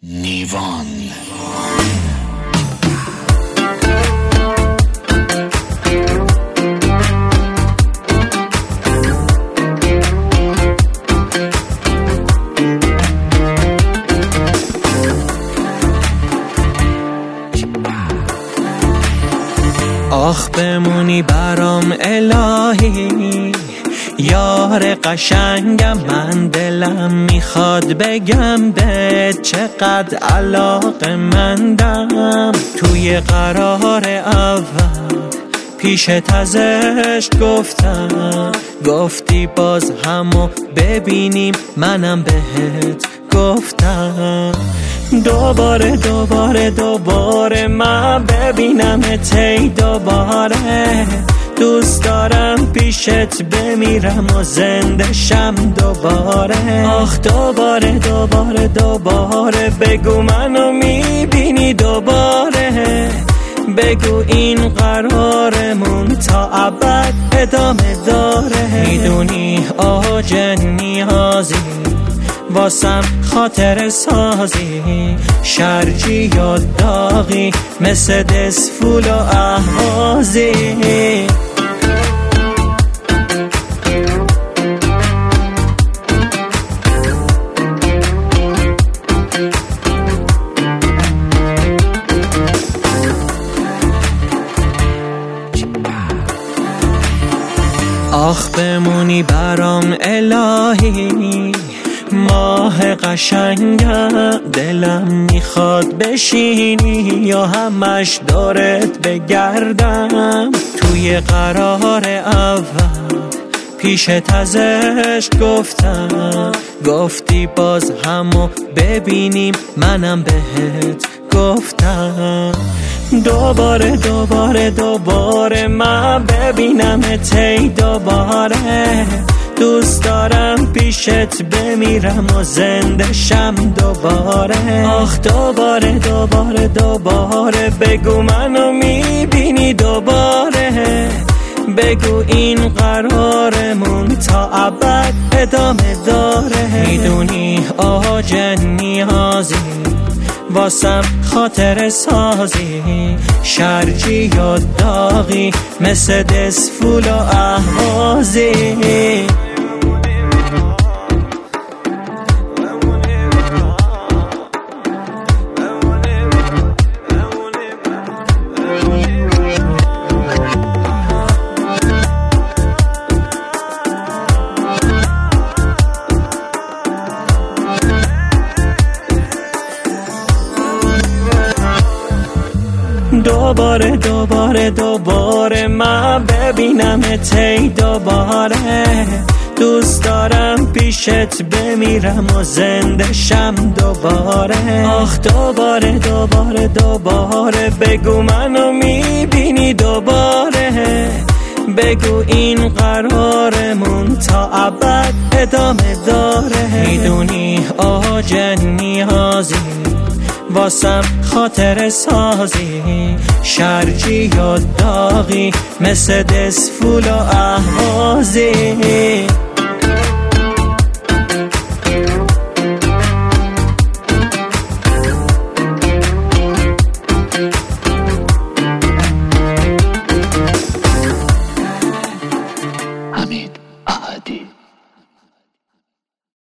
نیوان. آخ بمونی برام الهی، یار قشنگم، من دلم میخواد بگم بهت چقدر علاقه‌مندم. توی قرار اول پیشت ازش گفتم، گفتی باز همو ببینیم، منم بهت گفتم دوباره دوباره دوباره من ببینمت، ای دوباره دوست دارم پیشت بمیرم و زنده شم دوباره. آخ دوباره دوباره دوباره بگو منو میبینی دوباره، بگو این قرارمون تا ابد ادامه داره. میدونی آج نیازی واسم خاطر سازی، شرجی یا داغی مثل دسفول و احوازی. آخ بمونی برام الهی، ماه قشنگم، دلم میخواد بشینی یا همش دورت بگردم. توی قرار اول پیشت ازش گفتم، گفتی باز همو ببینیم، منم بهت گفتم دوباره دوباره دوباره من ببینمت، ای دوباره دوست دارم پیشت بمیرم و زنده شم دوباره. آخ دوباره دوباره دوباره بگو منو میبینی دوباره، بگو این قرارمون تا ابد ادامه داره. میدونی آج نیازی واسم خاطر سازی، شرجی یا داغی مثل دسفول و احوازی. دوباره دوباره دوباره من ببینمت، ای دوباره دوست دارم پیشت بمیرم و زنده شم دوباره. آخ دوباره دوباره دوباره بگو منو میبینی دوباره، بگو این قرارمون تا ابد ادامه داره. میدونی آج نیازی واسم خاطر سازی، شرجی یا داغی مثل دسفول و احوازی.